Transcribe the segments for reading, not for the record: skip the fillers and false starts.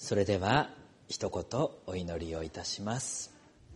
それでは一言お祈りをいたします。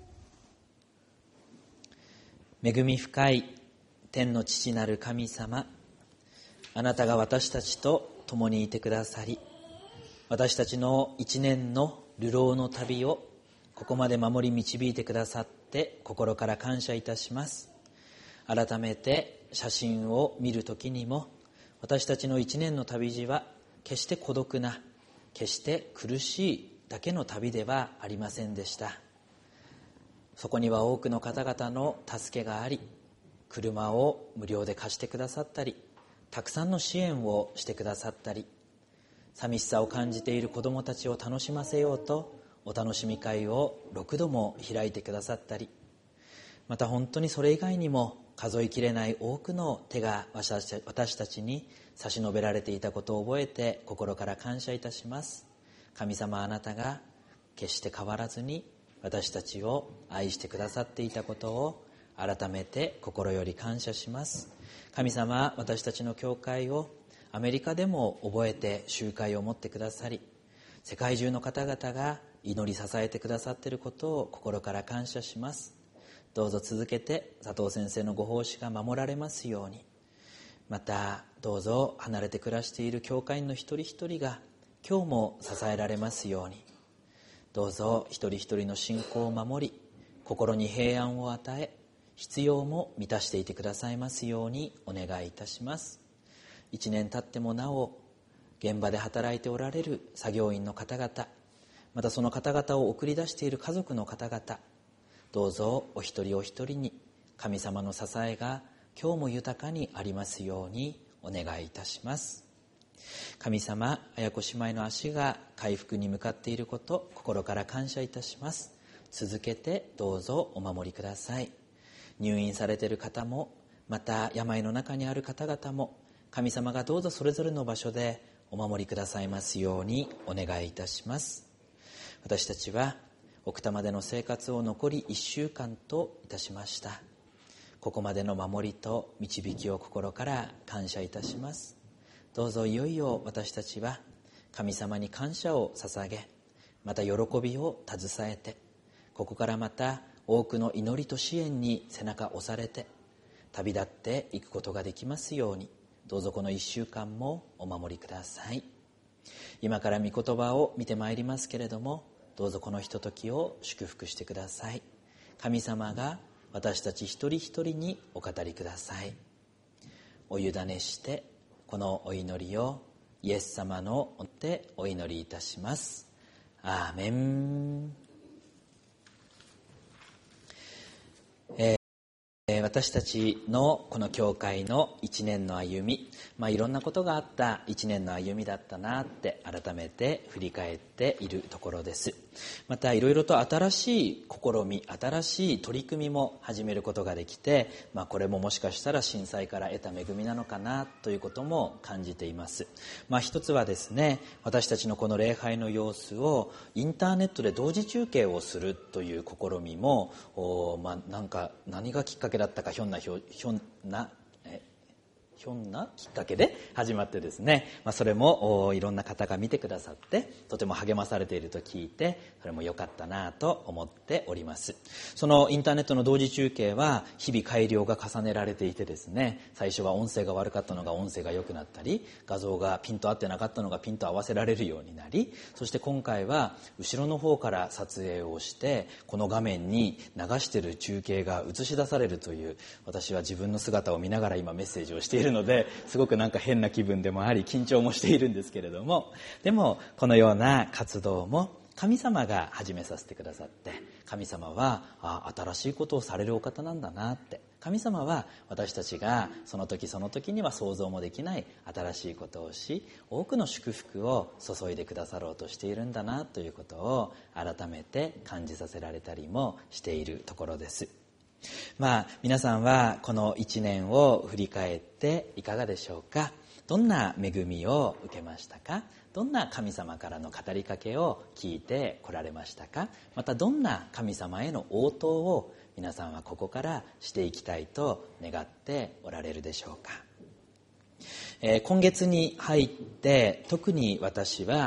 恵み深い天の父なる神様、あなたが私たちと共にいてくださり、私たちの一年の流浪の旅をここまで守り導いてくださって心から感謝いたします。改めて写真を見るときにも、私たちの一年の旅路は決して孤独な、決して苦しいだけの旅ではありませんでした。そこには多くの方々の助けがあり、車を無料で貸してくださったり、たくさんの支援をしてくださったり、寂しさを感じている子どもたちを楽しませようとお楽しみ会を6度も開いてくださったり、また本当にそれ以外にも数えきれない多くの手が私たちに差し伸べられていたことを覚えて心から感謝いたします。神様、あなたが決して変わらずに私たちを愛してくださっていたことを改めて心より感謝します。神様、私たちの教会をアメリカでも覚えて集会を持ってくださり、世界中の方々が祈り支えてくださっていることを心から感謝します。どうぞ続けて佐藤先生のご奉仕が守られますように、またどうぞ離れて暮らしている教会員の一人一人が今日も支えられますように、どうぞ一人一人の信仰を守り、心に平安を与え、必要も満たしていてくださいますようにお願いいたします。一年経ってもなお現場で働いておられる作業員の方々、またその方々を送り出している家族の方々、どうぞお一人お一人に神様の支えが今日も豊かにありますようにお願いいたします。神様、綾子姉妹の足が回復に向かっていること、心から感謝いたします。続けてどうぞお守りください。入院されている方も、また病の中にある方々も、神様がどうぞそれぞれの場所でお守りくださいますようにお願いいたします。私たちは奥多摩での生活を残り1週間といたしました。ここまでの守りと導きを心から感謝いたします。どうぞいよいよ私たちは神様に感謝を捧げ、また喜びを携えて、ここからまた多くの祈りと支援に背中を押されて旅立っていくことができますように、どうぞこの1週間もお守りください。今から御言葉を見てまいりますけれども、どうぞこのひとときを祝福してください。神様が私たち一人一人にお語りください。お委ねしてこのお祈りをイエス様のおってお祈りいたします。アーメン。私たちのこの教会の一年の歩み、いろんなことがあった一年の歩みだったなって改めて振り返っているところです。またいろいろと新しい試み、新しい取り組みも始めることができて、これももしかしたら震災から得た恵みなのかなということも感じています。一つはですね、私たちのこの礼拝の様子をインターネットで同時中継をするという試みも、何がきっかけだったかひょんなきっかけで始まってですね、それもいろんな方が見てくださってとても励まされていると聞いて、それも良かったなと思っております。そのインターネットの同時中継は日々改良が重ねられていてですね、最初は音声が悪かったのが音声が良くなったり、画像がピント合ってなかったのがピント合わせられるようになり、そして今回は後ろの方から撮影をしてこの画面に流している中継が映し出されるという、私は自分の姿を見ながら今メッセージをしているので、すごく変な気分でもあり緊張もしているんですけれども、でもこのような活動も神様が始めさせてくださって、神様は新しいことをされるお方なんだなって、神様は私たちがその時その時には想像もできない新しいことをし、多くの祝福を注いでくださろうとしているんだなということを改めて感じさせられたりもしているところです。皆さんはこの1年を振り返っていかがでしょうか。どんな恵みを受けましたか。どんな神様からの語りかけを聞いてこられましたか。またどんな神様への応答を皆さんはここからしていきたいと願っておられるでしょうか。今月に入って特に私は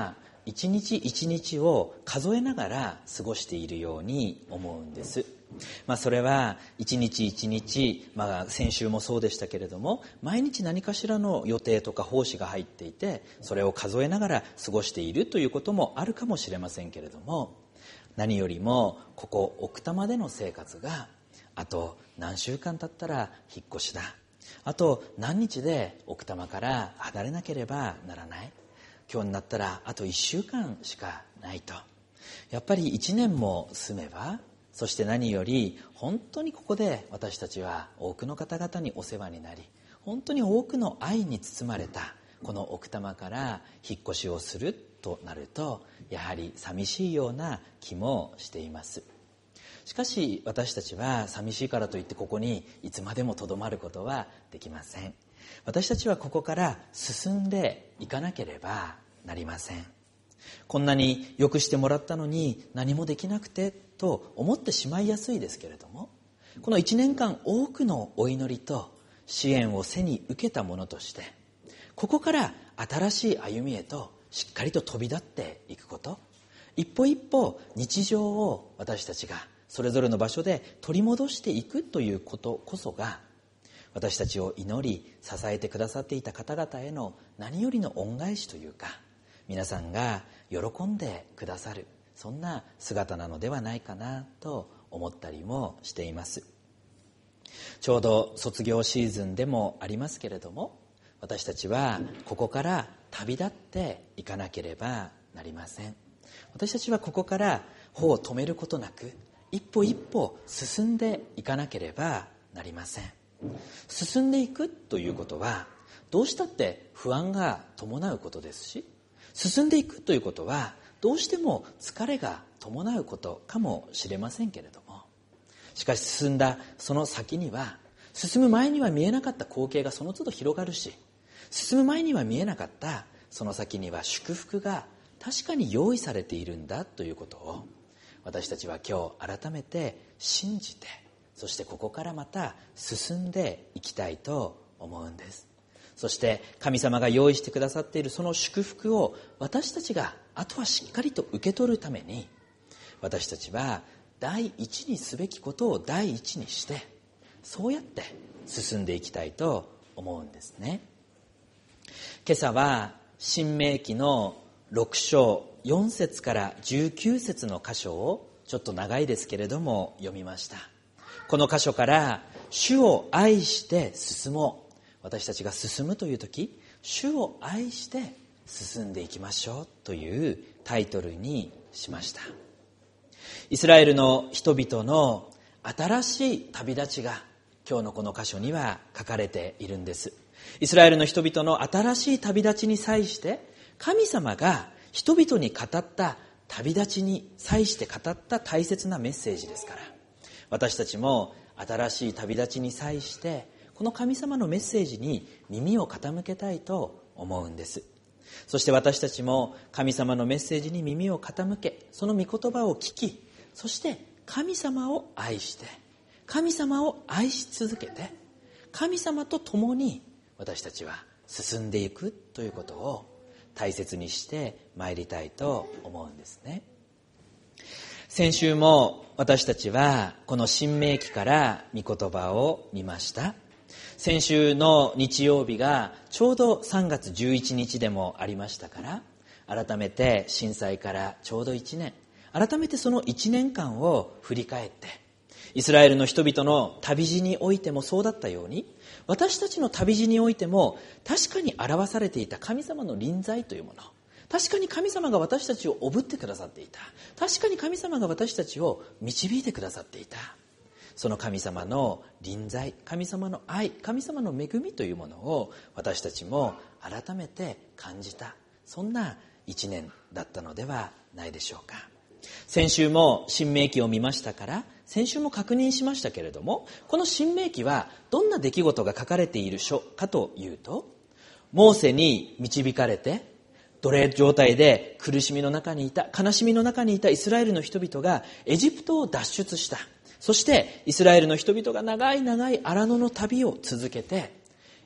一日一日を数えながら過ごしているように思うんです。それは一日一日、先週もそうでしたけれども、毎日何かしらの予定とか奉仕が入っていて、それを数えながら過ごしているということもあるかもしれませんけれども、何よりもここ奥多摩での生活があと何週間経ったら引っ越しだ、あと何日で奥多摩から離れなければならない、今日になったらあと1週間しかないと、やっぱり1年も住めば、そして何より本当にここで私たちは多くの方々にお世話になり、本当に多くの愛に包まれたこの奥多摩から引っ越しをするとなると、やはり寂しいような気もしています。しかし私たちは寂しいからといってここにいつまでもとどまることはできません。私たちはここから進んでいかなければなりません。こんなによくしてもらったのに何もできなくてと思ってしまいやすいですけれども、この1年間多くのお祈りと支援を背に受けたものとして、ここから新しい歩みへとしっかりと飛び立っていくこと、一歩一歩日常を私たちがそれぞれの場所で取り戻していくということこそが、私たちを祈り支えてくださっていた方々への何よりの恩返しというか、皆さんが喜んでくださる、そんな姿なのではないかなと思ったりもしています。ちょうど卒業シーズンでもありますけれども、私たちはここから旅立っていかなければなりません。私たちはここから歩を止めることなく、一歩一歩進んでいかなければなりません。進んでいくということはどうしたって不安が伴うことですし、進んでいくということはどうしても疲れが伴うことかもしれませんけれども、しかし進んだその先には、進む前には見えなかった光景がその都度広がるし、進む前には見えなかったその先には祝福が確かに用意されているんだということを、私たちは今日改めて信じて、そしてここからまた進んでいきたいと思うんです。そして神様が用意してくださっているその祝福を私たちがあとはしっかりと受け取るために、私たちは第一にすべきことを第一にして、そうやって進んでいきたいと思うんですね。今朝は申命記の6章4節から19節の箇所をちょっと長いですけれども読みました。この箇所から主を愛して進もう、私たちが進むという時、主を愛して進んでいきましょうというタイトルにしました。イスラエルの人々の新しい旅立ちが今日のこの箇所には書かれているんです。イスラエルの人々の新しい旅立ちに際して神様が人々に語った旅立ちに際して語った大切なメッセージですから、私たちも新しい旅立ちに際してこの神様のメッセージに耳を傾けたいと思うんです。そして私たちも神様のメッセージに耳を傾け、その御言葉を聞き、そして神様を愛して、神様を愛し続けて、神様と共に私たちは進んでいくということを大切にして参りたいと思うんですね。先週も私たちはこの申命記から御言葉を見ました。先週の日曜日がちょうど3月11日でもありましたから、改めて震災からちょうど1年、改めてその1年間を振り返って、イスラエルの人々の旅路においてもそうだったように、私たちの旅路においても確かに表されていた神様の臨在というもの、確かに神様が私たちをおぶってくださっていた、確かに神様が私たちを導いてくださっていた、その神様の臨在、神様の愛、神様の恵みというものを私たちも改めて感じた、そんな一年だったのではないでしょうか。先週も申命記を見ましたから、先週も確認しましたけれども、この申命記はどんな出来事が書かれている書かというと、モーセに導かれて奴隷状態で苦しみの中にいた、悲しみの中にいたイスラエルの人々がエジプトを脱出した。そしてイスラエルの人々が長い長い荒野の旅を続けて、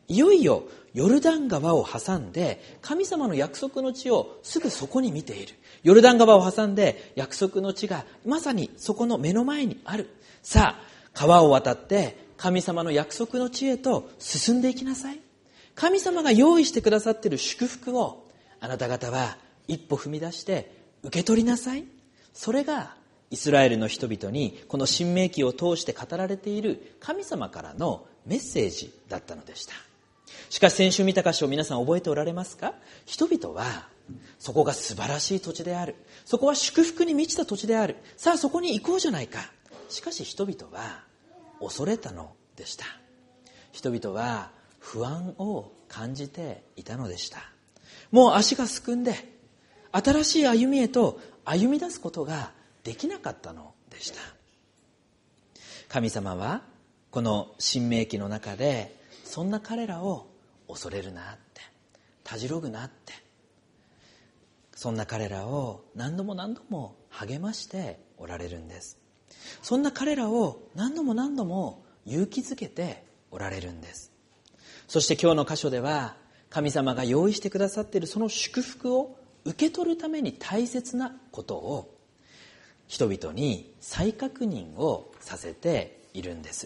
いよいよヨルダン川を挟んで神様の約束の地をすぐそこに見ている。ヨルダン川を挟んで約束の地がまさにそこの目の前にある。さあ、川を渡って神様の約束の地へと進んでいきなさい。神様が用意してくださっている祝福をあなた方は一歩踏み出して受け取りなさい。それがイスラエルの人々にこの申命記を通して語られている神様からのメッセージだったのでした。しかし先週見た箇所を皆さん覚えておられますか？人々はそこが素晴らしい土地である。そこは祝福に満ちた土地である。さあそこに行こうじゃないか。しかし人々は恐れたのでした。人々は不安を感じていたのでした。もう足がすくんで新しい歩みへと歩み出すことができなかったのでした。神様はこの申命記の中でそんな彼らを恐れるなって、たじろぐなって、そんな彼らを何度も何度も励ましておられるんです。そんな彼らを何度も何度も勇気づけておられるんです。そして今日の箇所では神様が用意してくださっているその祝福を受け取るために大切なことを人々に再確認をさせているんです。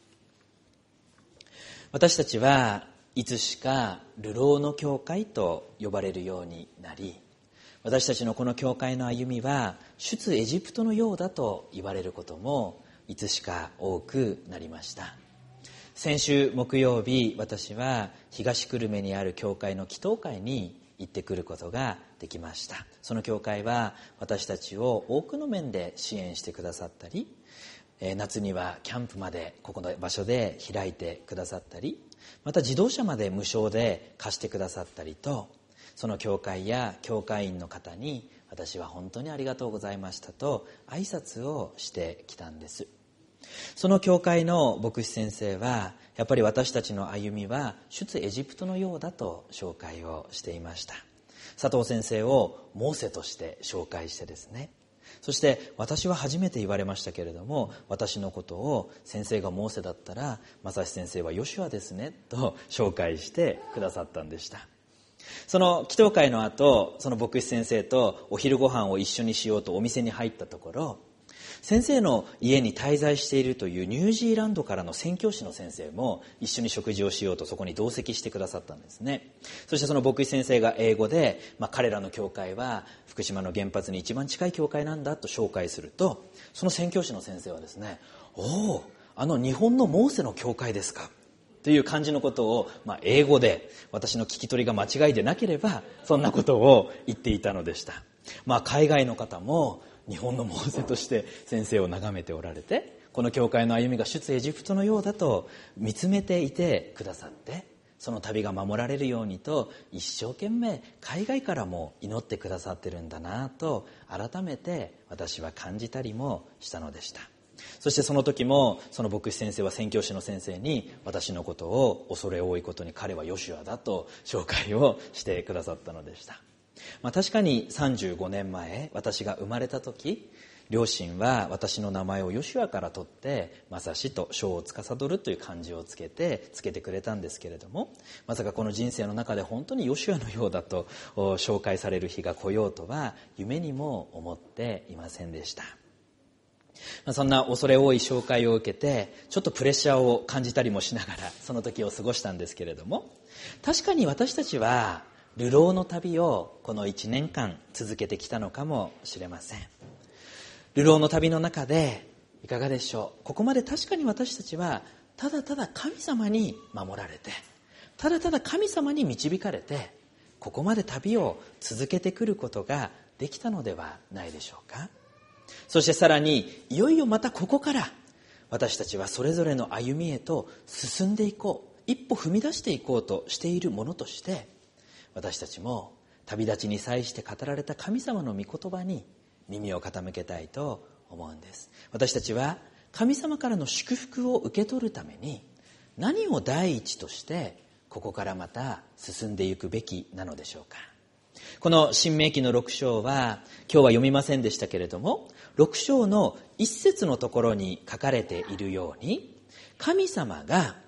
私たちはいつしか流浪の教会と呼ばれるようになり、私たちのこの教会の歩みは出エジプトのようだと言われることもいつしか多くなりました。先週木曜日、私は東久留米にある教会の祈祷会に行ってくることができました。その教会は私たちを多くの面で支援してくださったり、夏にはキャンプまでここの場所で開いてくださったり、また自動車まで無償で貸してくださったりと、その教会や教会員の方に私は本当にありがとうございましたと挨拶をしてきたんです。その教会の牧師先生はやっぱり私たちの歩みは出エジプトのようだと紹介をしていました。佐藤先生をモーセとして紹介してですね、そして私は初めて言われましたけれども、私のことを先生がモーセだったら正志先生はヨシュアですねと紹介してくださったんでした。その祈祷会の後、その牧師先生とお昼ご飯を一緒にしようとお店に入ったところ、先生の家に滞在しているというニュージーランドからの宣教師の先生も一緒に食事をしようとそこに同席してくださったんですね。そしてその牧師先生が英語で、彼らの教会は福島の原発に一番近い教会なんだと紹介すると、その宣教師の先生はですね、おお、日本のモーセの教会ですかという感じのことを、英語で、私の聞き取りが間違いでなければそんなことを言っていたのでした。海外の方も日本のモーセとして先生を眺めておられて、この教会の歩みが出エジプトのようだと見つめていてくださって、その旅が守られるようにと一生懸命海外からも祈ってくださってるんだなと改めて私は感じたりもしたのでした。そしてその時もその牧師先生は宣教師の先生に私のことを恐れ多いことに彼はヨシュアだと紹介をしてくださったのでした。確かに35年前私が生まれた時、両親は私の名前をヨシュアから取って正志と将を司るという漢字をつけてくれたんですけれども、まさかこの人生の中で本当にヨシュアのようだと紹介される日が来ようとは夢にも思っていませんでした。そんな恐れ多い紹介を受けてちょっとプレッシャーを感じたりもしながらその時を過ごしたんですけれども、確かに私たちは流浪の旅をこの1年間続けてきたのかもしれません。流浪の旅の中でいかがでしょう。ここまで確かに私たちはただただ神様に守られて、ただただ神様に導かれて、ここまで旅を続けてくることができたのではないでしょうか。そしてさらにいよいよまたここから私たちはそれぞれの歩みへと進んでいこう、一歩踏み出していこうとしているものとして、私たちも旅立ちに際して語られた神様の御言葉に耳を傾けたいと思うんです。私たちは神様からの祝福を受け取るために何を第一としてここからまた進んでいくべきなのでしょうか。この申命記の6章は今日は読みませんでしたけれども、6章の1節のところに書かれているように、神様が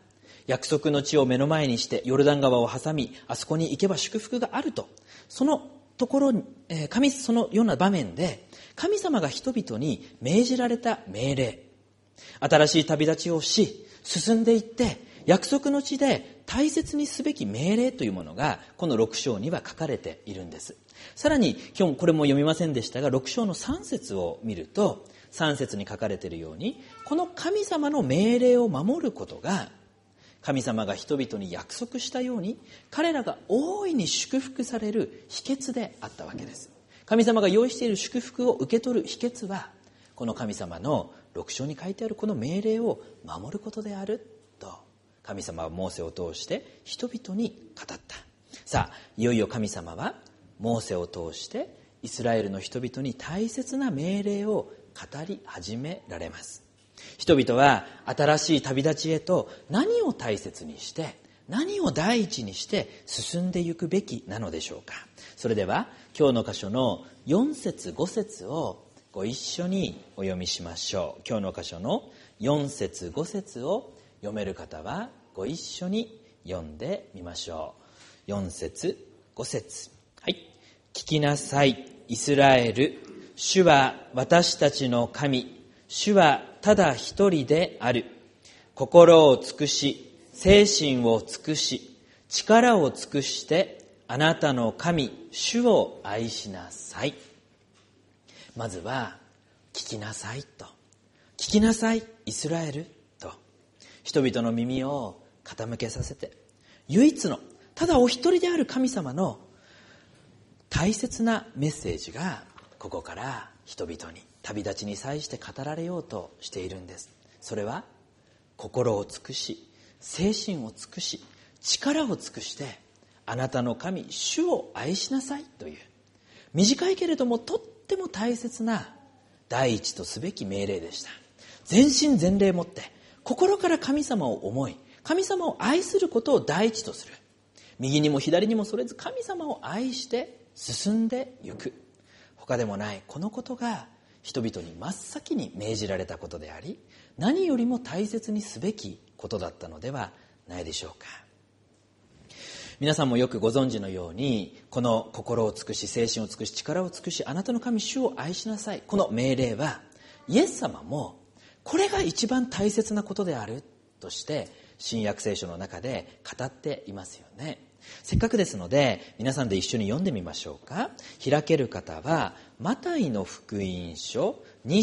約束の地を目の前にしてヨルダン川を挟み、あそこに行けば祝福があると、そのところに、そのような場面で神様が人々に命じられた命令、新しい旅立ちをし進んでいって約束の地で大切にすべき命令というものがこの6章には書かれているんです。さらに今日これも読みませんでしたが、6章の3節を見ると、3節に書かれているように、この神様の命令を守ることが神様が人々に約束したように彼らが大いに祝福される秘訣であったわけです。神様が用意している祝福を受け取る秘訣は、この神様の6章に書いてあるこの命令を守ることであると神様はモーセを通して人々に語った。さあ、いよいよ神様はモーセを通してイスラエルの人々に大切な命令を語り始められます。人々は新しい旅立ちへと何を大切にして何を第一にして進んでいくべきなのでしょうか。それでは今日の箇所の4節5節をご一緒にお読みしましょう。今日の箇所の4節5節を読める方はご一緒に読んでみましょう。4節5節、はい。聞きなさいイスラエル、主は私たちの神、主はただ一人である。心を尽くし、精神を尽くし、力を尽くしてあなたの神主を愛しなさい。まずは聞きなさいと、聞きなさいイスラエルと、人々の耳を傾けさせて、唯一のただお一人である神様の大切なメッセージがここから人々に旅立ちに際して語られようとしているんです。それは心を尽くし、精神を尽くし、力を尽くしてあなたの神主を愛しなさいという、短いけれどもとっても大切な第一とすべき命令でした。全身全霊をもって心から神様を思い、神様を愛することを第一とする。右にも左にもそれず神様を愛して進んでゆく。他でもないこのことが人々に真っ先に命じられたことであり、何よりも大切にすべきことだったのではないでしょうか。皆さんもよくご存知のように、この心を尽くし、精神を尽くし、力を尽くし、あなたの神主を愛しなさい、この命令はイエス様もこれが一番大切なことであるとして新約聖書の中で語っていますよね。せっかくですので皆さんで一緒に読んでみましょうか。開ける方はマタイの福音書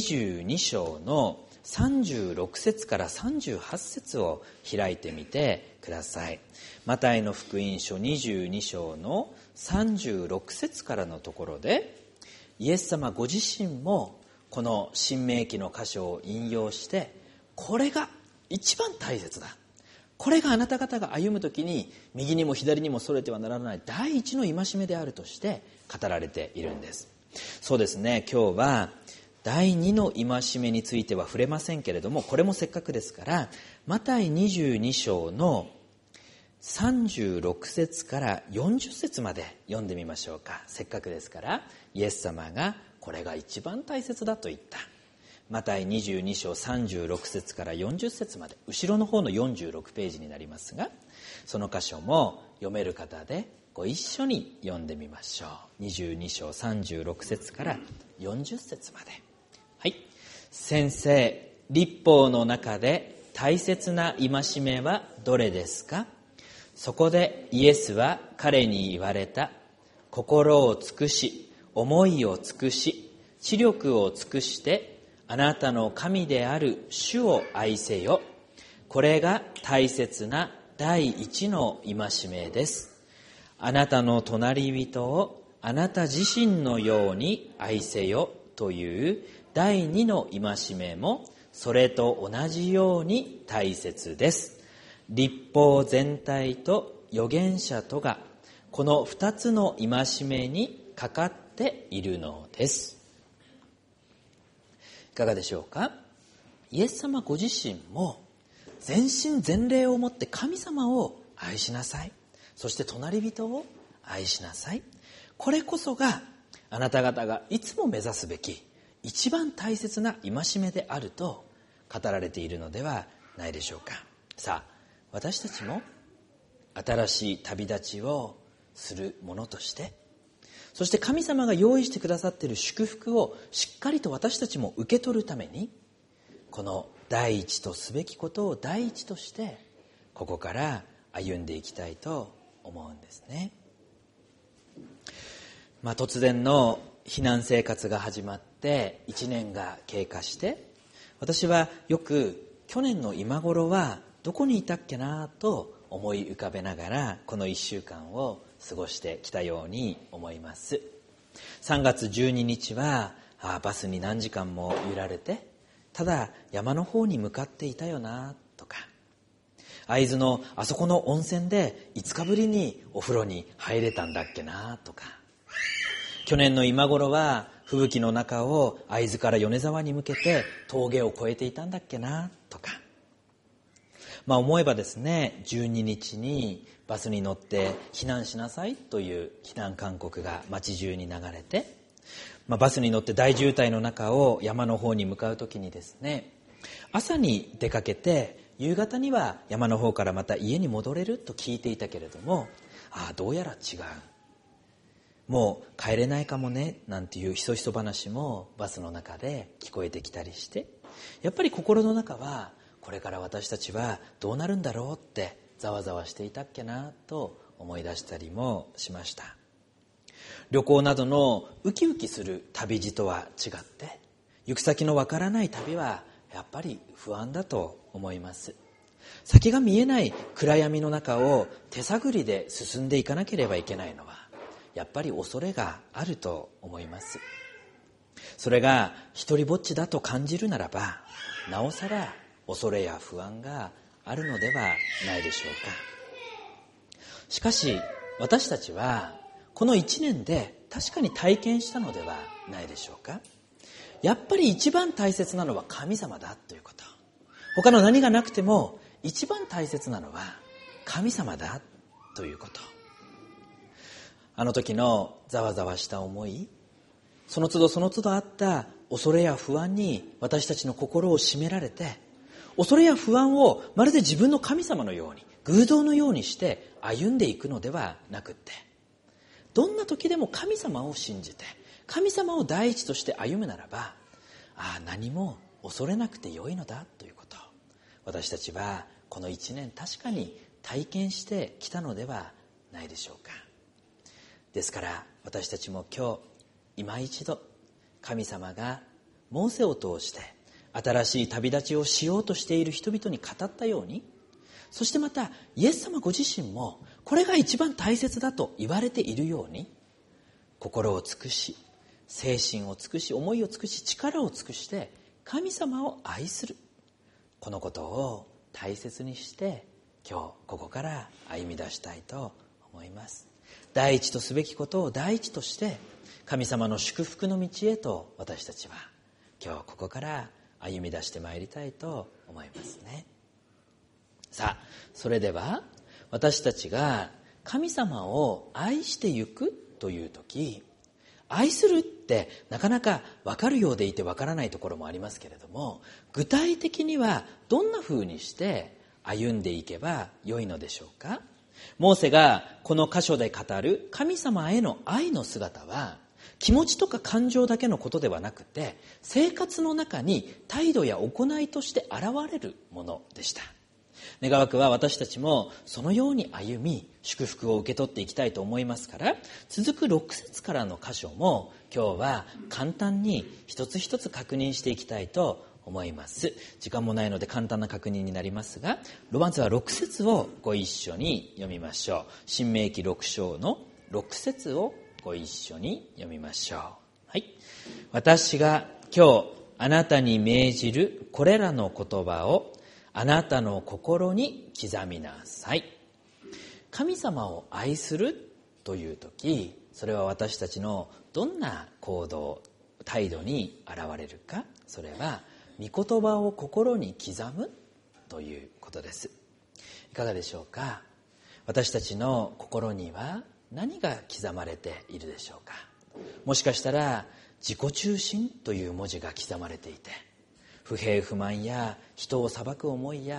22章の36節から38節を開いてみてください。マタイの福音書22章の36節からのところで、イエス様ご自身もこの新明記の箇所を引用して、これが一番大切だ、これがあなた方が歩むときに右にも左にもそれてはならない第一の戒めであるとして語られているんです。そうですね、今日は第二の戒めについては触れませんけれども、これもせっかくですからマタイ22章の36節から40節まで読んでみましょうか。せっかくですからイエス様がこれが一番大切だと言ったマタイ22章36節から40節まで、後ろの方の46ページになりますが、その箇所も読める方でご一緒に読んでみましょう。22章36節から40節まで。はい。先生、律法の中で大切な戒めはどれですか？そこでイエスは彼に言われた。心を尽くし、思いを尽くし、知力を尽くしてあなたの神である主を愛せよ。これが大切な第一の戒めです。あなたの隣人をあなた自身のように愛せよという第二の戒めもそれと同じように大切です。律法全体と預言者とがこの二つの戒めにかかっているのです。いかがでしょうか。イエス様ご自身も全身全霊をもって神様を愛しなさい、そして隣人を愛しなさい、これこそがあなた方がいつも目指すべき一番大切な戒めであると語られているのではないでしょうか。さあ、 私たちも新しい旅立ちをするものとして、そして神様が用意してくださっている祝福をしっかりと私たちも受け取るために、この第一とすべきことを第一としてここから歩んでいきたいと思うんですね。突然の避難生活が始まって1年が経過して、私はよく去年の今頃はどこにいたっけなと思い浮かべながらこの1週間を過ごしてきたように思います。3月12日はバスに何時間も揺られて、ただ山の方に向かっていたよなとか、会津のあそこの温泉で5日ぶりにお風呂に入れたんだっけなとか、去年の今頃は吹雪の中を会津から米沢に向けて峠を越えていたんだっけなとか、思えばですね、12日にバスに乗って避難しなさいという避難勧告が街中に流れて、バスに乗って大渋滞の中を山の方に向かうときにですね、朝に出かけて夕方には山の方からまた家に戻れると聞いていたけれども、どうやら違う、もう帰れないかもねなんていうひそひそ話もバスの中で聞こえてきたりして、やっぱり心の中はこれから私たちはどうなるんだろうってざわざわしていたっけなと思い出したりもしました。旅行などのウキウキする旅路とは違って、行く先のわからない旅はやっぱり不安だと思います。先が見えない暗闇の中を手探りで進んでいかなければいけないのはやっぱり恐れがあると思います。それが一人ぼっちだと感じるならば、なおさら恐れや不安があるのではないでしょうか。しかし私たちはこの1年で確かに体験したのではないでしょうか。やっぱり一番大切なのは神様だということ。他の何がなくても一番大切なのは神様だということ。あの時のざわざわした思い、その都度その都度あった恐れや不安に私たちの心を占められて、恐れや不安をまるで自分の神様のように、偶像のようにして歩んでいくのではなくって、どんな時でも神様を信じて神様を第一として歩むならば、何も恐れなくてよいのだということ、私たちはこの1年確かに体験してきたのではないでしょうか。ですから私たちも今日今一度、神様がモーセを通して新しい旅立ちをしようとしている人々に語ったように、そしてまたイエス様ご自身もこれが一番大切だと言われているように、心を尽くし、精神を尽くし、思いを尽くし、力を尽くして神様を愛する、このことを大切にして今日ここから歩み出したいと思います。第一とすべきことを第一として神様の祝福の道へと、私たちは今日ここから歩み出してまいりたいと思いますね。さあ、それでは私たちが神様を愛してゆくという時、愛するってなかなか分かるようでいて分からないところもありますけれども、具体的にはどんなふうにして歩んでいけばよいのでしょうか。モーセがこの箇所で語る神様への愛の姿は、気持ちとか感情だけのことではなくて、生活の中に態度や行いとして現れるものでした。願わくは私たちもそのように歩み、祝福を受け取っていきたいと思いますから、続く6節からの箇所も今日は簡単に一つ一つ確認していきたいと思います。時間もないので簡単な確認になりますが、まずは6節をご一緒に読みましょう。申命記6章の6節をご一緒に読みましょう。はい。私が今日あなたに命じるこれらの言葉をあなたの心に刻みなさい。神様を愛するという時、それは私たちのどんな行動、態度に現れるか、それは御言葉を心に刻むということです。いかがでしょうか。私たちの心には何が刻まれているでしょうか。もしかしたら自己中心という文字が刻まれていて、不平不満や人を裁く思いや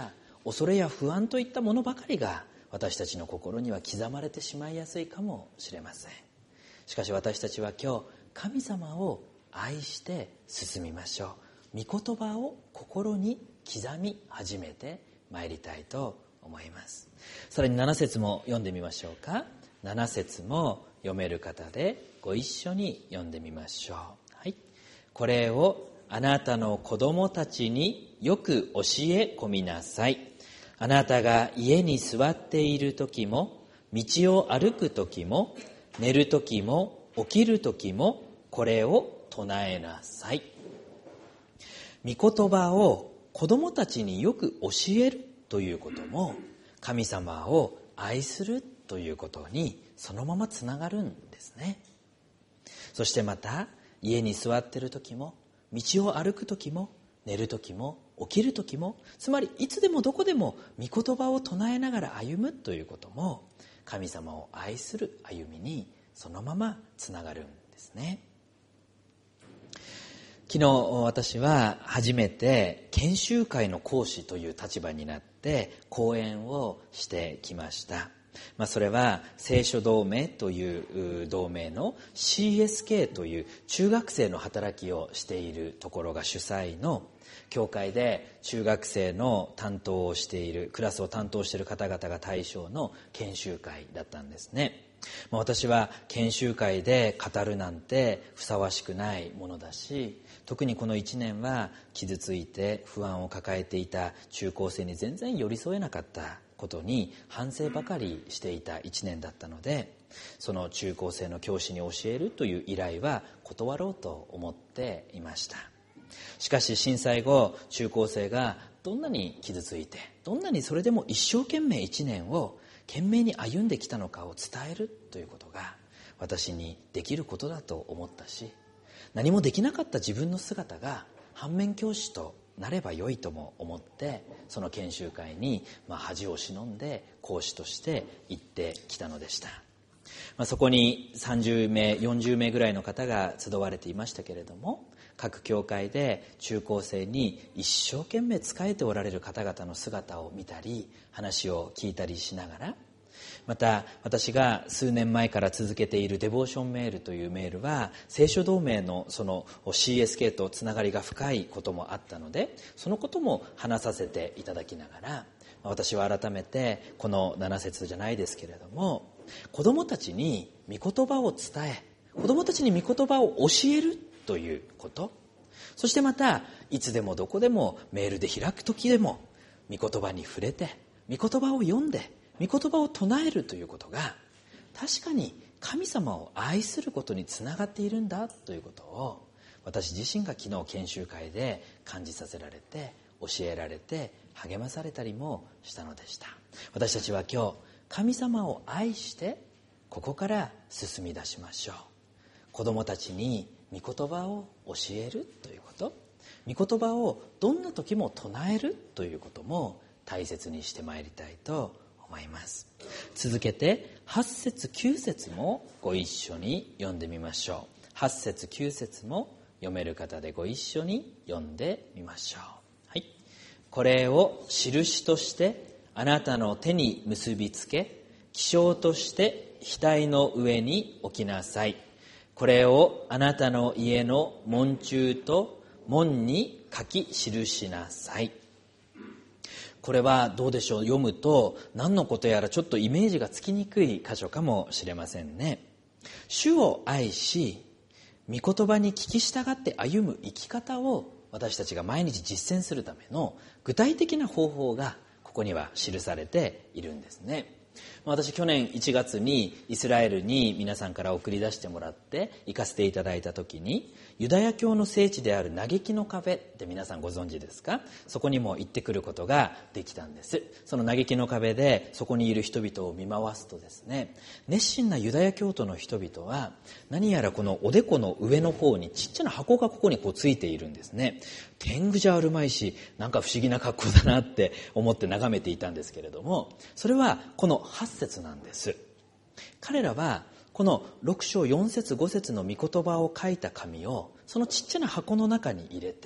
恐れや不安といったものばかりが私たちの心には刻まれてしまいやすいかもしれません。しかし私たちは今日神様を愛して進みましょう。御言葉を心に刻み始めてまいりたいと思います。さらに7節も読んでみましょうか。7節も読める方でご一緒に読んでみましょう。はい。これをあなたの子供たちによく教え込みなさい。あなたが家に座っている時も、道を歩く時も、寝る時も、起きる時も、これを唱えなさい。御言葉を子供たちによく教えるということも、神様を愛するということにそのままつながるんですね。そしてまた、家に座っている時も、道を歩く時も、寝る時も、起きる時も、つまりいつでもどこでも御言葉を唱えながら歩むということも、神様を愛する歩みにそのままつながるんですね。昨日私は初めて研修会の講師という立場になって講演をしてきました。それは聖書同盟という同盟の CSK という中学生の働きをしているところが主催の教会で中学生の担当をしているクラスを担当している方々が対象の研修会だったんですね。私は研修会で語るなんてふさわしくないものだし、特にこの1年は傷ついて不安を抱えていた中高生に全然寄り添えなかったことに反省ばかりしていた1年だったので、その中高生の教師に教えるという依頼は断ろうと思っていました。しかし震災後、中高生がどんなに傷ついて、どんなにそれでも一生懸命1年を懸命に歩んできたのかを伝えるということが私にできることだと思ったし、何もできなかった自分の姿が反面教師となればよいとも思って、その研修会に恥を忍んで講師として行ってきたのでした。そこに30名40名ぐらいの方が集われていましたけれども、各教会で中高生に一生懸命仕えておられる方々の姿を見たり、話を聞いたりしながら、また私が数年前から続けているデボーションメールというメールは、聖書同盟のその CSK とつながりが深いこともあったので、そのことも話させていただきながら、私は改めてこの7節じゃないですけれども、子どもたちに御言葉を伝え、子どもたちに御言葉を教えるということ、そしてまたいつでもどこでもメールで開く時でも御言葉に触れて、御言葉を読んで、御言葉を唱えるということが、確かに神様を愛することにつながっているんだということを、私自身が昨日研修会で感じさせられて、教えられて、励まされたりもしたのでした。私たちは今日神様を愛してここから進み出しましょう。子どもたちに御言葉を教えるということ、御言葉をどんな時も唱えるということも大切にしてまいりたいと思います。続けて8節9節もご一緒に読んでみましょう。8節9節も読める方でご一緒に読んでみましょう。はい。これを印としてあなたの手に結びつけ、記章として額の上に置きなさい。これをあなたの家の門柱と門に書き記しなさい。これはどうでしょう、読むと何のことやらちょっとイメージがつきにくい箇所かもしれませんね。主を愛し、御言葉に聞き従って歩む生き方を私たちが毎日実践するための具体的な方法がここには記されているんですね。私去年1月にイスラエルに皆さんから送り出してもらって行かせていただいた時に、ユダヤ教の聖地である嘆きの壁って皆さんご存知ですか？そこにも行ってくることができたんです。その嘆きの壁でそこにいる人々を見回すとですね、熱心なユダヤ教徒の人々は何やらこのおでこの上の方にちっちゃな箱がここにこうついているんですね。天狗じゃあるまいし、なんか不思議な格好だなって思って眺めていたんですけれども、それはこの8節なんです。彼らはこの6章4節5節の御言葉を書いた紙をそのちっちゃな箱の中に入れて、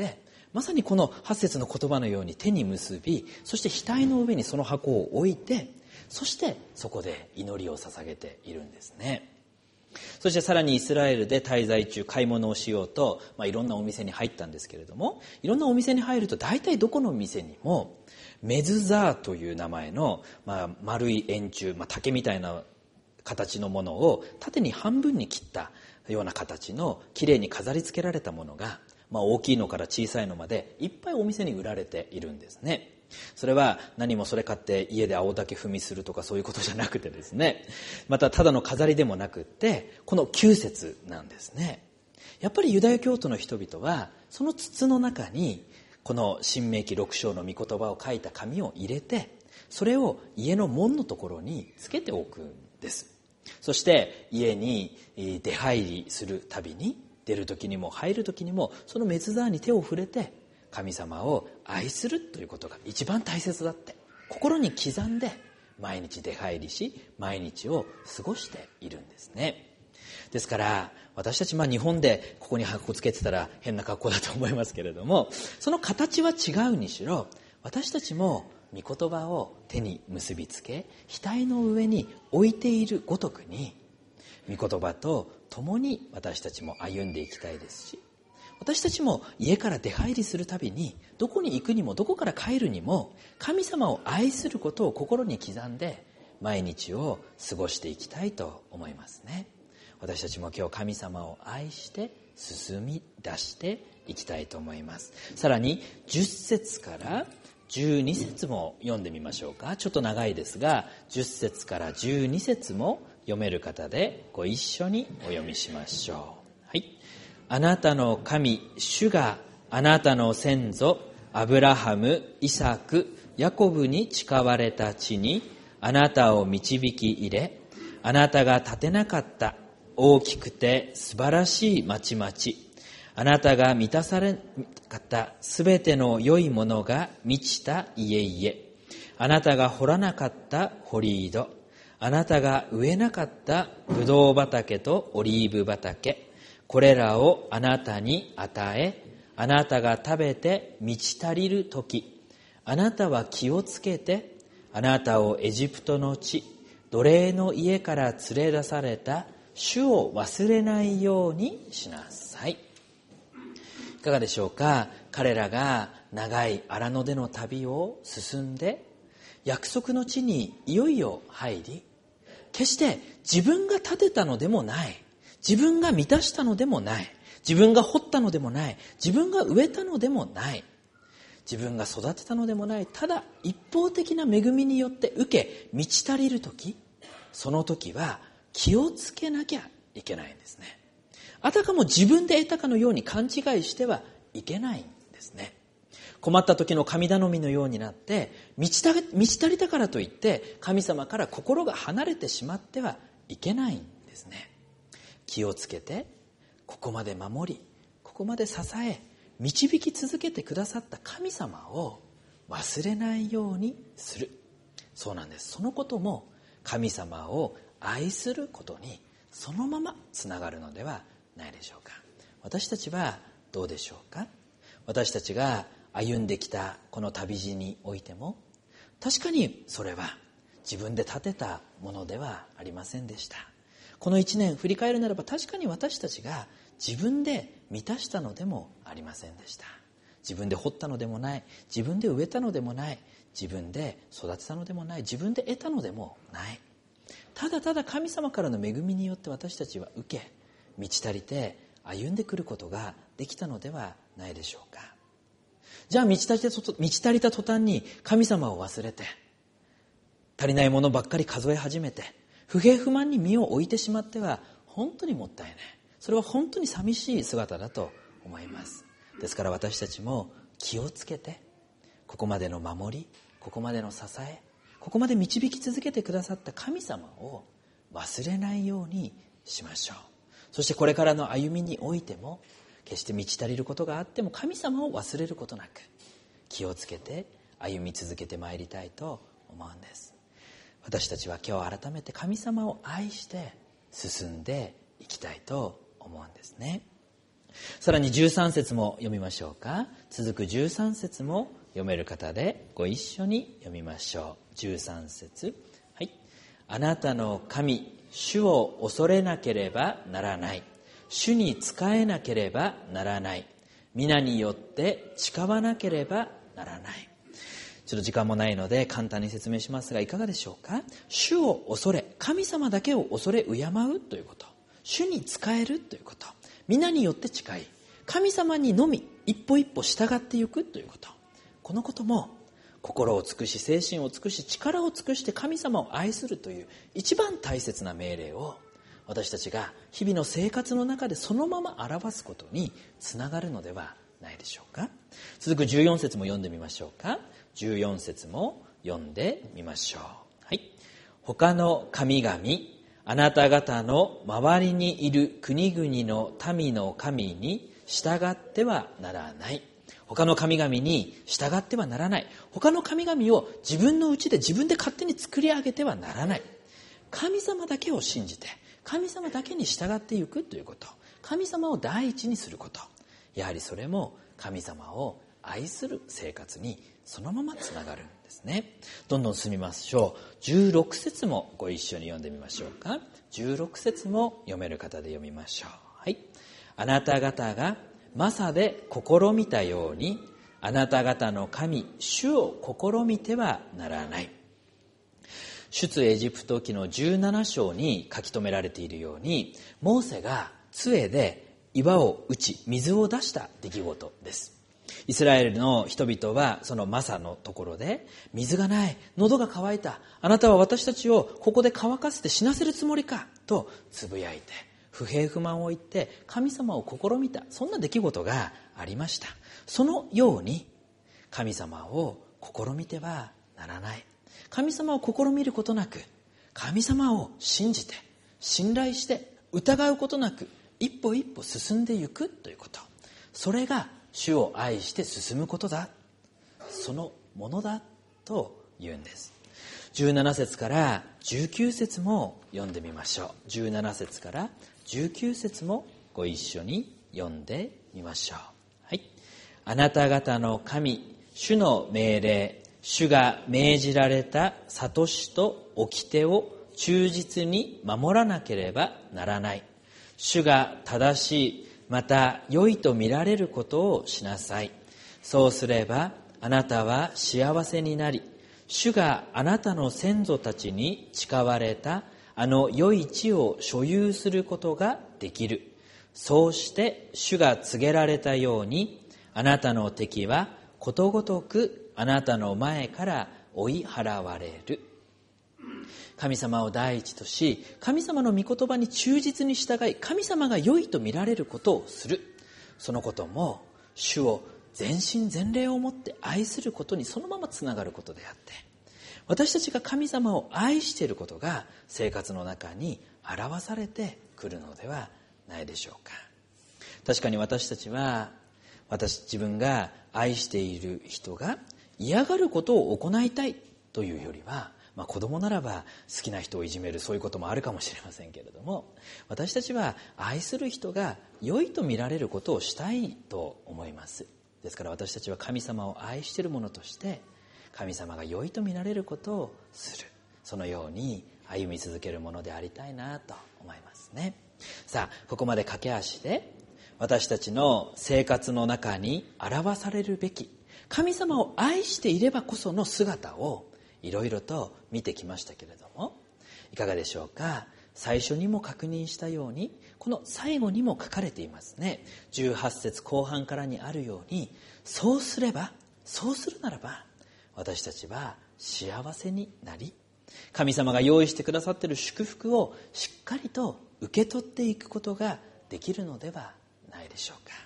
まさにこの8節の言葉のように手に結び、そして額の上にその箱を置いて、そしてそこで祈りを捧げているんですね。そしてさらにイスラエルで滞在中、買い物をしようと、いろんなお店に入ったんですけれども、いろんなお店に入ると大体どこの店にもメズザーという名前の、丸い円柱、竹みたいな形のものを縦に半分に切ったような形のきれいに飾り付けられたものが、大きいのから小さいのまでいっぱいお店に売られているんですね。それは何もそれ買って家で青竹踏みするとかそういうことじゃなくてですね、またただの飾りでもなくって、この9節なんですね。やっぱりユダヤ教徒の人々はその筒の中にこの申命記6章の御言葉を書いた紙を入れて、それを家の門のところにつけておくんです。そして家に出入りするたびに、出る時にも入る時にもそのメズザーに手を触れて神様を愛するということが一番大切だって心に刻んで毎日出入りし、毎日を過ごしているんですね。ですから私たち日本でここに箱つけてたら変な格好だと思いますけれども、その形は違うにしろ、私たちも御言葉を手に結びつけ、額の上に置いているごとくに、御言葉と共に私たちも歩んでいきたいですし、私たちも家から出入りするたびに、どこに行くにもどこから帰るにも神様を愛することを心に刻んで毎日を過ごしていきたいと思いますね。私たちも今日神様を愛して進み出していきたいと思います。さらに10節から12節も読んでみましょうか。ちょっと長いですが、10節から12節も読める方でご一緒にお読みしましょう。はい。あなたの神主があなたの先祖アブラハム、イサク、ヤコブに誓われた地にあなたを導き入れ、あなたが建てなかった大きくて素晴らしい町々、あなたが満たされなかったすべての良いものが満ちた家々、あなたが掘らなかった堀井戸、あなたが植えなかったブドウ畑とオリーブ畑、これらをあなたに与え、あなたが食べて満ち足りるとき、あなたは気をつけて、あなたをエジプトの地、奴隷の家から連れ出された主を忘れないようにしなさい。いかがでしょうか。彼らが長い荒野での旅を進んで、約束の地にいよいよ入り、決して自分が建てたのでもない、自分が満たしたのでもない、自分が掘ったのでもない、自分が植えたのでもない、自分が育てたのでもない、ただ一方的な恵みによって受け満ち足りるとき、その時は気をつけなきゃいけないんですね。あたかも自分で得たかのように勘違いしてはいけないんですね。困った時の神頼みのようになって満ち足りたからといって神様から心が離れてしまってはいけないんですね。気をつけて、ここまで守り、ここまで支え、導き続けてくださった神様を忘れないようにする。そうなんです。そのことも神様を愛することにそのままつながるのではないでしょうか。私たちはどうでしょうか。私たちが歩んできたこの旅路においても、確かにそれは自分で建てたものではありませんでした。この1年振り返るならば、確かに私たちが自分で満たしたのでもありませんでした。自分で掘ったのでもない、自分で植えたのでもない、自分で育てたのでもない、自分で得たのでもない。ただただ神様からの恵みによって私たちは受け、満ち足りて歩んでくることができたのではないでしょうか。じゃあ満ち足りた途端に神様を忘れて、足りないものばっかり数え始めて、不平不満に身を置いてしまっては本当にもったいない。それは本当に寂しい姿だと思います。ですから私たちも気をつけて、ここまでの守り、ここまでの支え、ここまで導き続けてくださった神様を忘れないようにしましょう。そしてこれからの歩みにおいても、決して満ち足りることがあっても神様を忘れることなく、気をつけて歩み続けてまいりたいと思うんです。私たちは今日改めて神様を愛して進んでいきたいと思うんですね。 さらに13節も読みましょうか。続く13節も読める方でご一緒に読みましょう。13節、はい。あなたの神主を恐れなければならない。主に仕えなければならない。皆によって誓わなければならない。ちょっと時間もないので簡単に説明しますが、いかがでしょうか。主を恐れ、神様だけを恐れ敬うということ、主に仕えるということ、皆によって誓い、神様にのみ一歩一歩従っていくということ、このことも心を尽くし、精神を尽くし、力を尽くして神様を愛するという一番大切な命令を、私たちが日々の生活の中でそのまま表すことにつながるのではないでしょうか。続く14節も読んでみましょうか。14節も読んでみましょう。はい。他の神々、あなた方の周りにいる国々の民の神に従ってはならない。他の神々に従ってはならない。他の神々を自分のうちで自分で勝手に作り上げてはならない。神様だけを信じて、神様だけに従っていくということ、神様を第一にすること、やはりそれも神様を愛する生活にそのままつながるんですね。どんどん進みましょう。16節もご一緒に読んでみましょうか。16節も読める方で読みましょう。はい。あなた方がマサで試みたように、あなた方の神主を試みてはならない。出エジプト記の17章に書き留められているように、モーセが杖で岩を打ち水を出した出来事です。イスラエルの人々はそのマサのところで、水がない、喉が渇いた、あなたは私たちをここで乾かせて死なせるつもりかとつぶやいて、不平不満を言って神様を試みた、そんな出来事がありました。そのように神様を試みてはならない。神様を試みることなく、神様を信じて信頼して疑うことなく一歩一歩進んでいくということ、それが主を愛して進むことだ、そのものだと言うんです。17節から19節も読んでみましょう。17節から19節もご一緒に読んでみましょう。はい。あなた方の神主の命令、主が命じられた諭しと掟を忠実に守らなければならない。主が正しい、また良いと見られることをしなさい。そうすればあなたは幸せになり、主があなたの先祖たちに誓われたあの良い地を所有することができる。そうして主が告げられたように、あなたの敵はことごとくあなたの前から追い払われる。神様を第一とし、神様の御言葉に忠実に従い、神様が良いと見られることをする。そのことも主を全身全霊をもって愛することにそのままつながることであって、私たちが神様を愛していることが生活の中に表されてくるのではないでしょうか。確かに私たちは自分が愛している人が嫌がることを行いたいというよりは、子供ならば好きな人をいじめる、そういうこともあるかもしれませんけれども、私たちは愛する人が良いと見られることをしたいと思います。ですから私たちは神様を愛している者として神様が良いと見られることをする、そのように歩み続けるものでありたいなと思いますね。さあ、ここまで駆け足で私たちの生活の中に表されるべき神様を愛していればこその姿をいろいろと見てきましたけれども、いかがでしょうか。最初にも確認したように、この最後にも書かれていますね。18節後半からにあるように、そうするならば私たちは幸せになり、神様が用意してくださっている祝福をしっかりと受け取っていくことができるのではないでしょうか。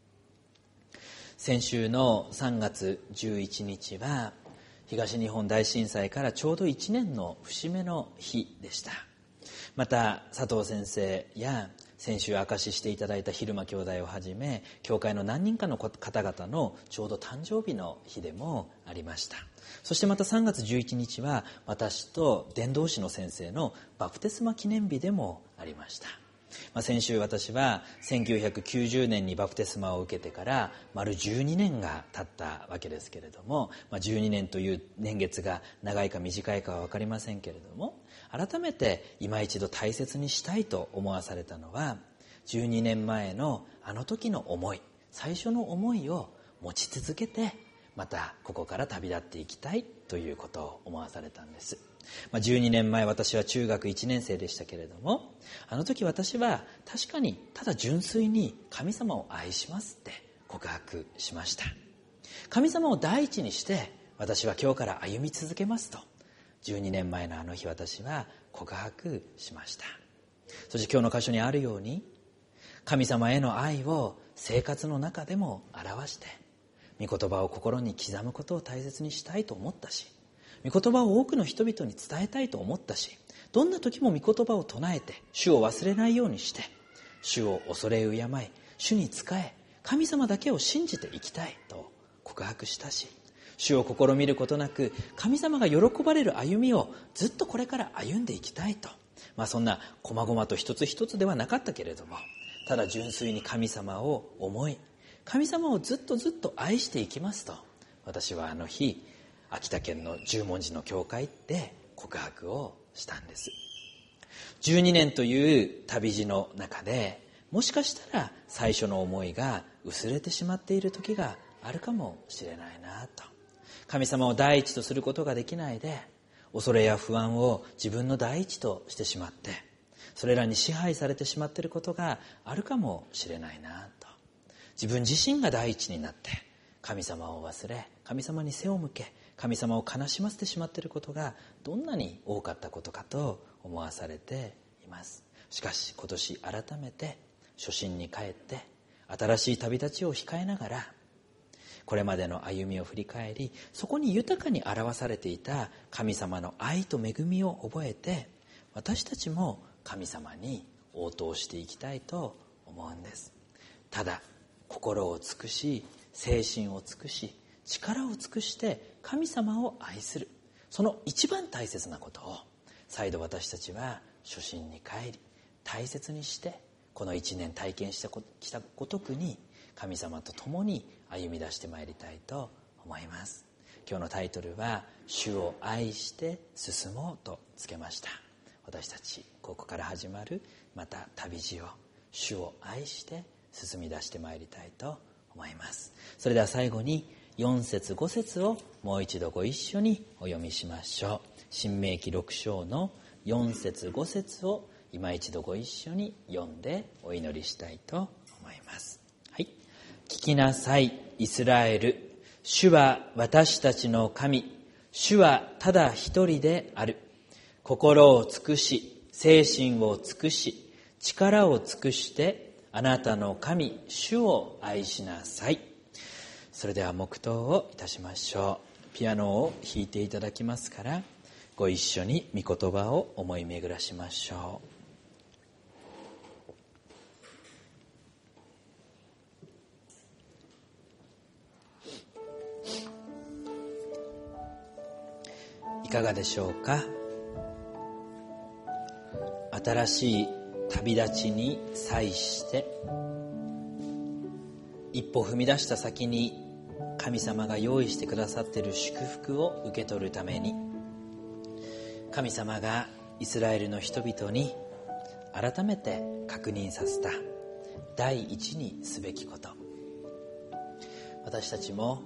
先週の3月11日は東日本大震災からちょうど1年の節目の日でした。また佐藤先生や先週証ししていただいた蛭間兄弟をはじめ、教会の何人かの方々のちょうど誕生日の日でもありました。そしてまた3月11日は私と伝道師の先生のバプテスマ記念日でもありました。 先週私は1990年にバプテスマを受けてから丸12年が経ったわけですけれども、12年という年月が長いか短いかは分かりませんけれども、改めて今一度大切にしたいと思わされたのは、12年前のあの時の思い、最初の思いを持ち続けて、またここから旅立っていきたいということを思わされたんです。12年前私は中学1年生でしたけれども、あの時私は確かにただ純粋に神様を愛しますって告白しました。神様を第一にして私は今日から歩み続けますと、12年前のあの日私は告白しました。そして今日の箇所にあるように、神様への愛を生活の中でも表して、御言葉を心に刻むことを大切にしたいと思ったし、御言葉を多くの人々に伝えたいと思ったし、どんな時も御言葉を唱えて主を忘れないようにして、主を恐れ敬い、主に仕え、神様だけを信じていきたいと告白したし、主を試みることなく神様が喜ばれる歩みをずっとこれから歩んでいきたいと、そんな細々と一つ一つではなかったけれども、ただ純粋に神様を思い、神様をずっとずっと愛していきますと、私はあの日秋田県の十文字の教会で告白をしたんです。12年という旅路の中で、もしかしたら最初の思いが薄れてしまっている時があるかもしれないなと。神様を第一とすることができないで、恐れや不安を自分の第一としてしまって、それらに支配されてしまっていることがあるかもしれないなと。自分自身が第一になって神様を忘れ、神様に背を向け、神様を悲しませてしまっていることがどんなに多かったことかと思わされています。しかし今年改めて初心に帰って、新しい旅立ちを控えながら、これまでの歩みを振り返り、そこに豊かに表されていた神様の愛と恵みを覚えて、私たちも神様に応答していきたいと思うんです。ただ心を尽くし、精神を尽くし、力を尽くして神様を愛する、その一番大切なことを再度私たちは初心に帰り大切にして、この一年体験してきたごとくに神様と共に歩み出してまいりたいと思います。今日のタイトルは主を愛して進もうとつけました。私たちここから始まるまた旅路を主を愛して進み出してまいりたいと思います。それでは最後に4節5節をもう一度ご一緒にお読みしましょう。申命記6章の4節5節を今一度ご一緒に読んでお祈りしたいと思います。はい。聞きなさい、イスラエル。主は私たちの神。主はただ一人である。心を尽くし、精神を尽くし、力を尽くしてあなたの神、主を愛しなさい。それでは黙祷をいたしましょう。ピアノを弾いていただきますから、ご一緒に御言葉を思い巡らしましょう。いかがでしょうか。新しい旅立ちに際して一歩踏み出した先に神様が用意してくださっている祝福を受け取るために、神様がイスラエルの人々に改めて確認させた第一にすべきこと、私たちも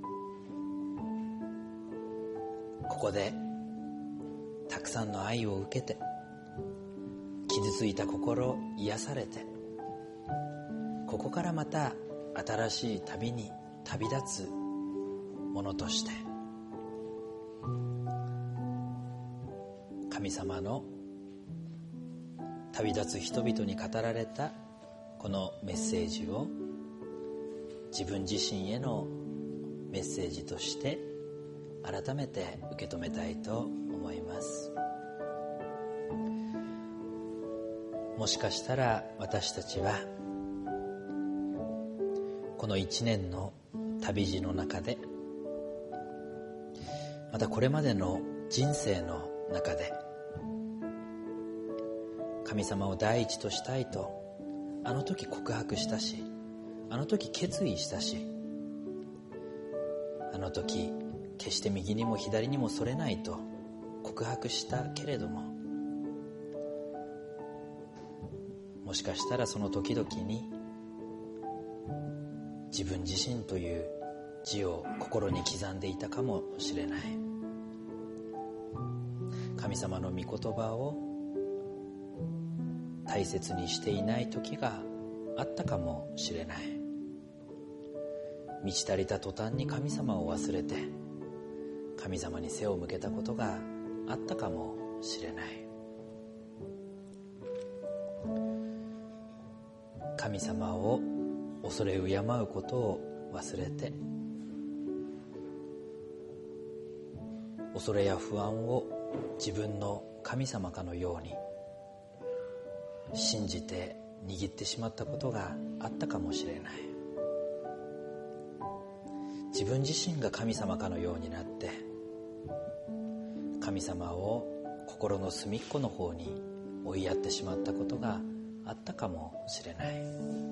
ここでたくさんの愛を受けて、傷ついた心癒されて、ここからまた新しい旅に旅立つものとして、神様の旅立つ人々に語られたこのメッセージを自分自身へのメッセージとして改めて受け止めたいと思います。もしかしたら私たちはこの一年の旅路の中で、またこれまでの人生の中で、 神様を第一としたいとあの時告白したし、あの時決意したし、あの時決して右にも左にもそれないと告白したけれども、もしかしたらその時々に自分自身という字を心に刻んでいたかもしれない。神様の御言葉を大切にしていない時があったかもしれない。満ち足りた途端に神様を忘れて神様に背を向けたことがあったかもしれない。神様を恐れ敬うことを忘れて、恐れや不安を自分の神様かのように信じて握ってしまったことがあったかもしれない。自分自身が神様かのようになって神様を心の隅っこの方に追いやってしまったことがあったかもしれない。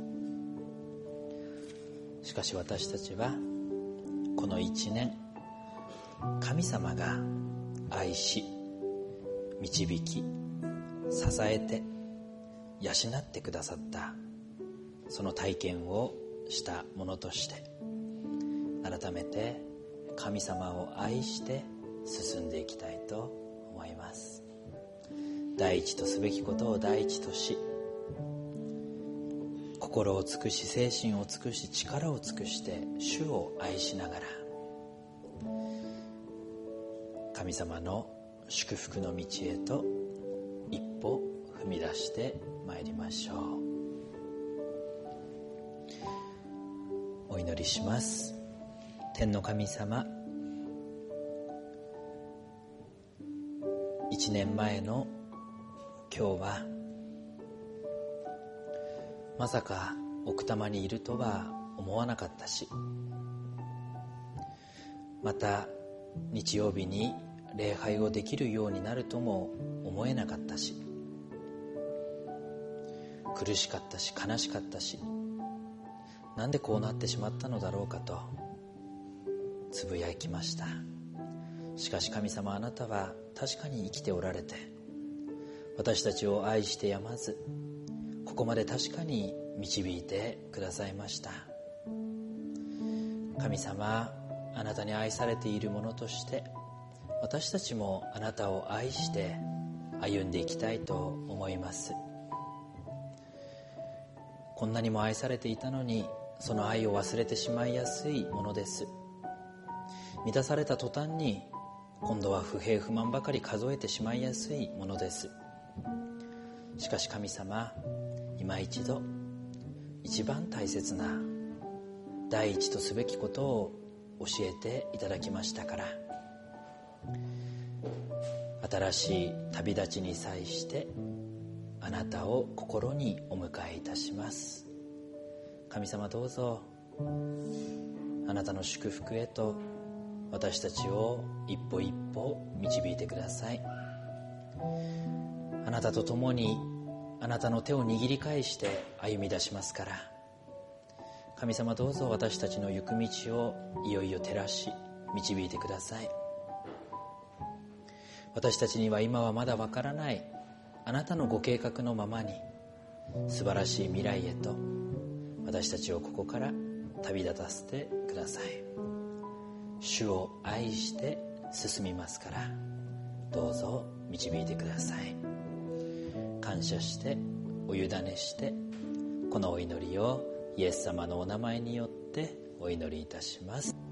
しかし私たちはこの1年、神様が愛し導き支えて養ってくださったその体験をしたものとして改めて神様を愛して進んでいきたいと思います。第一とすべきことを第一とし、心を尽くし精神を尽くし力を尽くして主を愛しながら神様の祝福の道へと一歩踏み出してまいりましょう。お祈りします。天の神様、1年前の今日はまさか奥多摩にいるとは思わなかったし、また日曜日に礼拝をできるようになるとも思えなかったし、苦しかったし悲しかったし、なんでこうなってしまったのだろうかとつぶやきました。しかし神様、あなたは確かに生きておられて私たちを愛してやまずここまで確かに導いてくださいました。神様、あなたに愛されているものとして私たちもあなたを愛して歩んでいきたいと思います。こんなにも愛されていたのにその愛を忘れてしまいやすいものです。満たされた途端に今度は不平不満ばかり数えてしまいやすいものです。しかし神様、今一度一番大切な第一とすべきことを教えていただきましたから、新しい旅立ちに際してあなたを心にお迎えいたします。神様、どうぞあなたの祝福へと私たちを一歩一歩導いてください。あなたと共にあなたの手を握り返して歩み出しますから、神様、どうぞ私たちの行く道をいよいよ照らし導いてください。私たちには今はまだわからないあなたのご計画のままに素晴らしい未来へと私たちをここから旅立たせてください。主を愛して進みますから、どうぞ導いてください。感謝してお委ねしてこのお祈りをイエス様のお名前によってお祈りいたします。